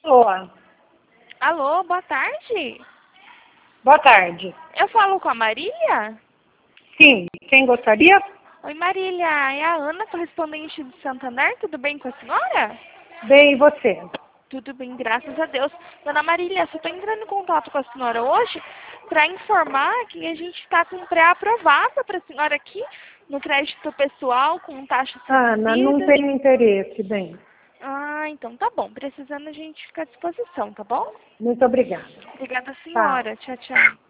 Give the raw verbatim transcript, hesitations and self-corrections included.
Olá. Alô, boa tarde. Boa tarde. Eu falo com a Marília? Sim, quem gostaria? Oi, Marília. É a Ana, correspondente de Santander. Tudo bem com a senhora? Bem, e você? Tudo bem, graças a Deus. Dona Marília, só estou entrando em contato com a senhora hoje para informar que a gente está com pré-aprovado para a senhora aqui no crédito pessoal com taxas Ana, não reduzidas. tenho interesse, bem. Ah, então tá bom. Precisando a gente fica à disposição, tá bom? Muito obrigada. Obrigada, Tá. senhora. Tchau, tchau.